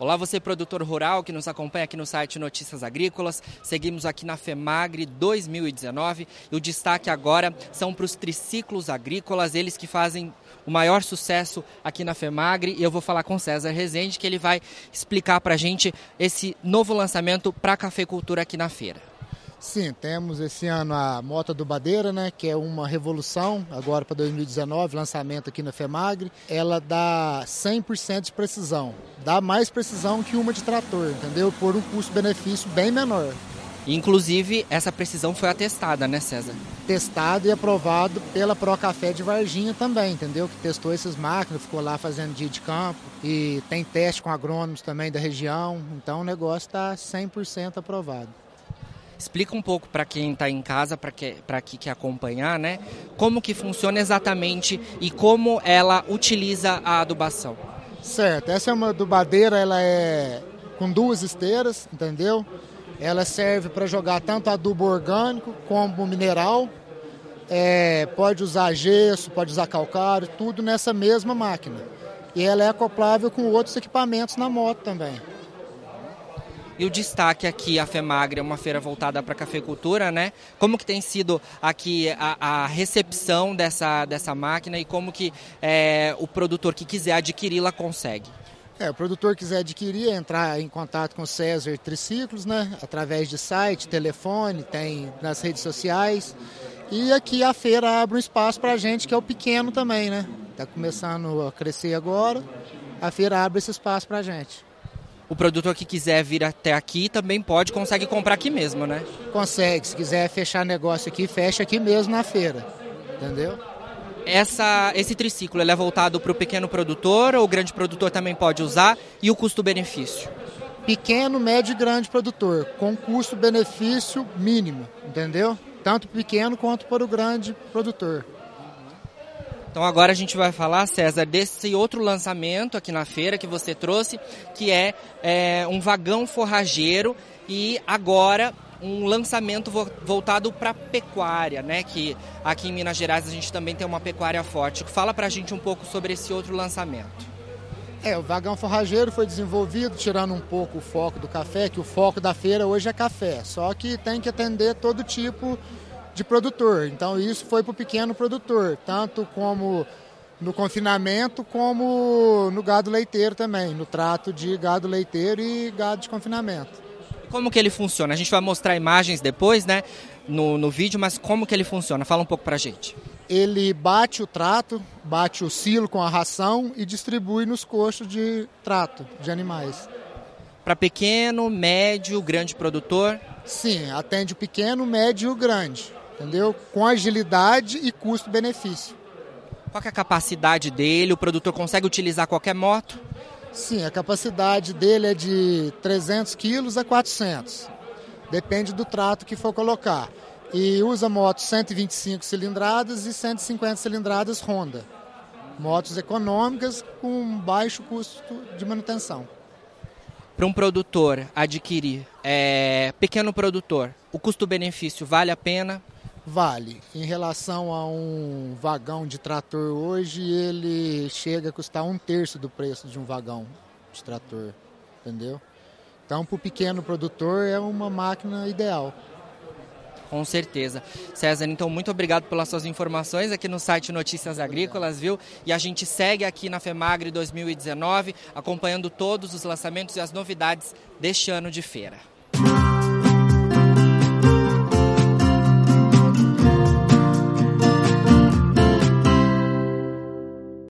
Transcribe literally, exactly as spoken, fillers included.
Olá, você produtor rural que nos acompanha aqui no site Notícias Agrícolas. Seguimos aqui na FEMAGRE dois mil e dezenove e o destaque agora são para os triciclos agrícolas, eles que fazem o maior sucesso aqui na FEMAGRE, e eu vou falar com César Rezende que ele vai explicar para a gente esse novo lançamento para a cafeicultura aqui na feira. Sim, temos esse ano a moto adubadeira, né, que é uma revolução agora para dois mil e dezenove, lançamento aqui na FEMAGRE. Ela dá cem por cento de precisão, dá mais precisão que uma de trator, entendeu? Por um custo-benefício bem menor. Inclusive, essa precisão foi atestada, né, César? Testado e aprovado pela Procafé de Varginha também, entendeu? Que testou essas máquinas, ficou lá fazendo dia de campo e tem teste com agrônomos também da região, então o negócio está cem por cento aprovado. Explica um pouco para quem está em casa, para que, para que quer acompanhar, né? Como que funciona exatamente e como ela utiliza a adubação. Certo, essa é uma adubadeira, ela é com duas esteiras, entendeu? Ela serve para jogar tanto adubo orgânico como mineral. É, pode usar gesso, pode usar calcário, tudo nessa mesma máquina. E ela é acoplável com outros equipamentos na moto também. E o destaque aqui, a FEMAGRE é uma feira voltada para a cafeicultura, né? Como que tem sido aqui a, a recepção dessa, dessa máquina e como que é, o produtor que quiser adquiri-la consegue? É, o produtor quiser adquirir, entrar em contato com o César Triciclos, né? Através de site, telefone, tem nas redes sociais. E aqui a feira abre um espaço para a gente que é o pequeno também, né? Está começando a crescer agora, a feira abre esse espaço para a gente. O produtor que quiser vir até aqui também pode, consegue comprar aqui mesmo, né? Consegue, se quiser fechar negócio aqui, fecha aqui mesmo na feira, entendeu? Essa, esse triciclo ele é voltado para o pequeno produtor ou o grande produtor também pode usar? E o custo-benefício? Pequeno, médio e grande produtor, com custo-benefício mínimo, entendeu? Tanto pequeno quanto para o grande produtor. Então agora a gente vai falar, César, desse outro lançamento aqui na feira que você trouxe, que é, é um vagão forrageiro e agora um lançamento voltado para pecuária, né? Que aqui em Minas Gerais a gente também tem uma pecuária forte. Fala pra gente um pouco sobre esse outro lançamento. É, o vagão forrageiro foi desenvolvido tirando um pouco o foco do café, que o foco da feira hoje é café, só que tem que atender todo tipo de produtor, então isso foi para o pequeno produtor, tanto como no confinamento como no gado leiteiro também, no trato de gado leiteiro e gado de confinamento. Como que ele funciona? A gente vai mostrar imagens depois, né, no, no vídeo, mas como que ele funciona? Fala um pouco pra gente. Ele bate o trato, bate o silo com a ração e distribui nos coxos de trato de animais. Para pequeno, médio, grande produtor? Sim, atende o pequeno, médio e o grande. Entendeu? Com agilidade e custo-benefício. Qual que é a capacidade dele? O produtor consegue utilizar qualquer moto? Sim, a capacidade dele é de trezentos quilos a quatrocentos. Depende do trato que for colocar. E usa motos cento e vinte e cinco cilindradas e cento e cinquenta cilindradas Honda. Motos econômicas com baixo custo de manutenção. Para um produtor adquirir, é, pequeno produtor, o custo-benefício vale a pena? Vale. Em relação a um vagão de trator hoje, ele chega a custar um terço do preço de um vagão de trator, entendeu? Então, para o pequeno produtor, é uma máquina ideal. Com certeza. César, então, muito obrigado pelas suas informações aqui no site Notícias Agrícolas, viu? E a gente segue aqui na FEMAGRE dois mil e dezenove, acompanhando todos os lançamentos e as novidades deste ano de feira.